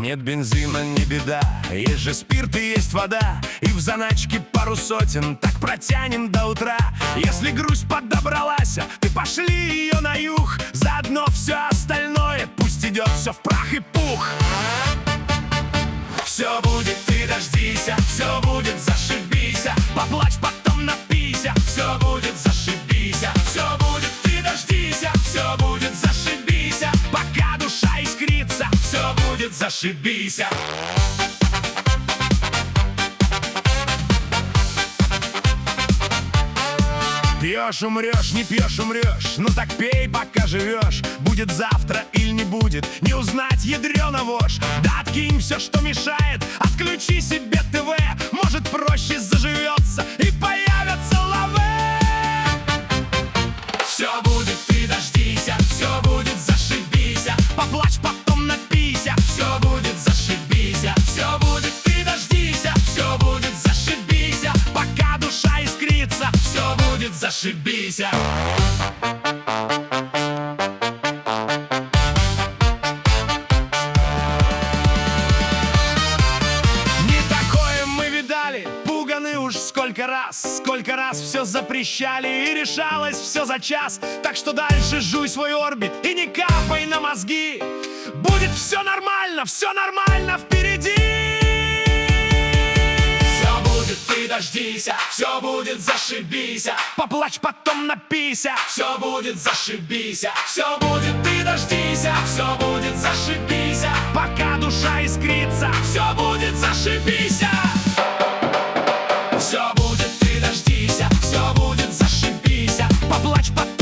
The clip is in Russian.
Нет бензина, не беда, есть же спирт и есть вода. И в заначке пару сотен, так протянем до утра. Если грусть подобралась, ты пошли ее на юг. Заодно все остальное, пусть идет все в прах и пух. Все будет, ты дождися, все будет, зашибися. Поплачь, потом напися, все будет, зашибися. Все будет, ты дождися, все будет, зашибися. Пока душа искрится, все будет, зашибися. Пьешь, умрешь, не пьешь, умрешь. Ну так пей, пока живешь. Будет завтра или не будет, не узнать, ядрёна вошь. Да откинь все, что мешает, отключи себе ТВ. Может, проще заживется и появятся лавы. Все будет, ты дождися, все будет, зашибися. Поплачь, потом напися, все будет, зашибися. Все будет, ты дождися, все будет, зашибися. Пока душа искрится, все будет, зашибися. Не такое мы видали, пуганы уж сколько раз все запрещали и решалось все за час. Так что дальше жуй свой орбит и не капай на мозги. Будет все нормально впереди. Ты дождися, все будет, зашибися. Поплачь, потом напися, все будет, зашибися. Все будет, ты дождися, все будет, зашибися. Пока душа искрится, все будет, зашибися. Все будет, ты дождися, все будет, зашибися. Поплачь, потом